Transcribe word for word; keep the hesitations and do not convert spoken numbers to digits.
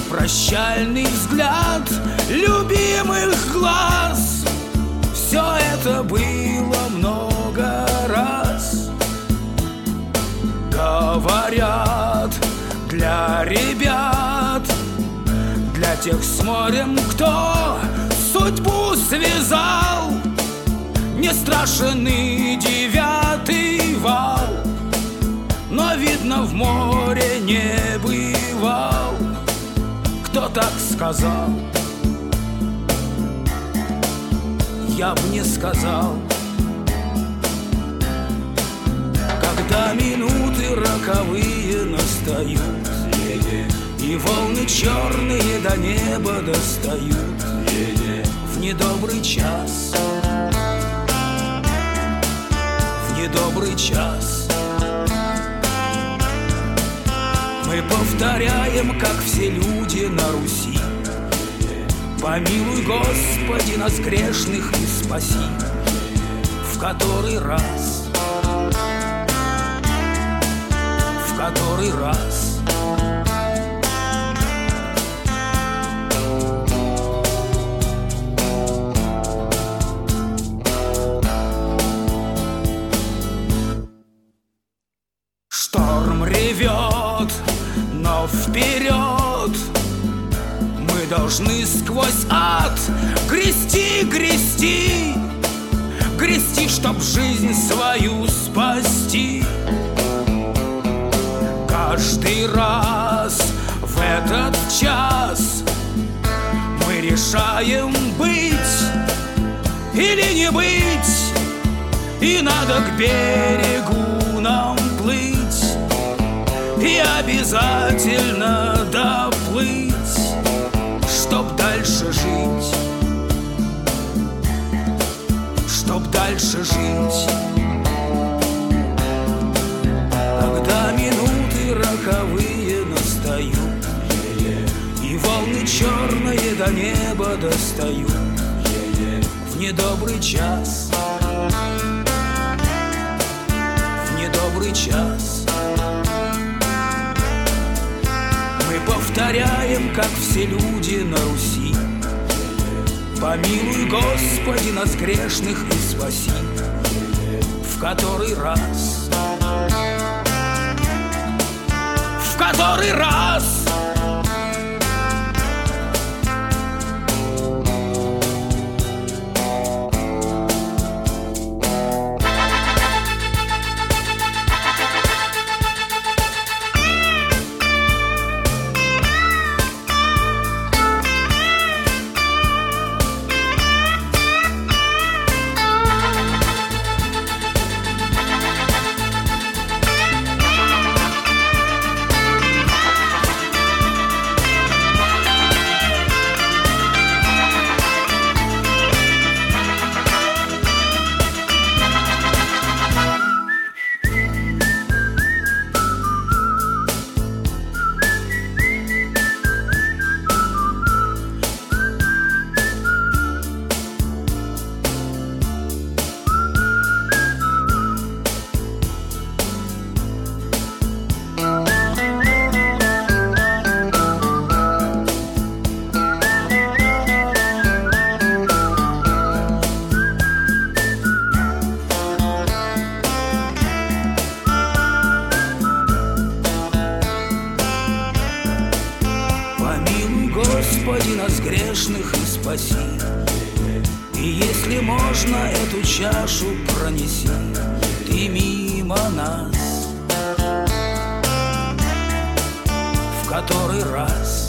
прощальный взгляд любимых глаз. Все это было много раз. Говорят, для ребят, для тех с морем, кто судьбу связал, не страшен и девятый вал, но, видно, в море не бывал. Кто так сказал? Я б не сказал. Когда минуты роковые настают, и волны черные до неба достают, в недобрый час, в недобрый час мы повторяем, как все люди на Руси: помилуй, Господи, нас грешных и спаси. В который раз, в который раз шторм ревет, но вперед мы должны сквозь ад грести, грести, грести, чтоб жизнь свою спасти. Каждый раз в этот час мы решаем быть или не быть, и надо к берегу нам плыть, и обязательно доплыть, чтоб дальше жить, чтоб дальше жить. Когда минуты роковые настают, и волны черные до неба достают, в недобрый час, в недобрый час мы повторяем, как все люди на Руси: помилуй, Господи, нас грешных и спаси. В который раз, в который раз Господи, нас грешных и спаси. И если можно, эту чашу пронеси ты мимо нас. В который раз